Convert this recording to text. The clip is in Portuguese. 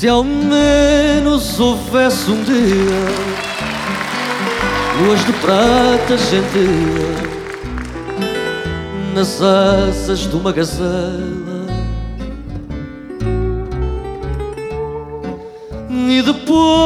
Se ao menos houvesse um dia luas de prata gentil nas asas de uma gazela, e depois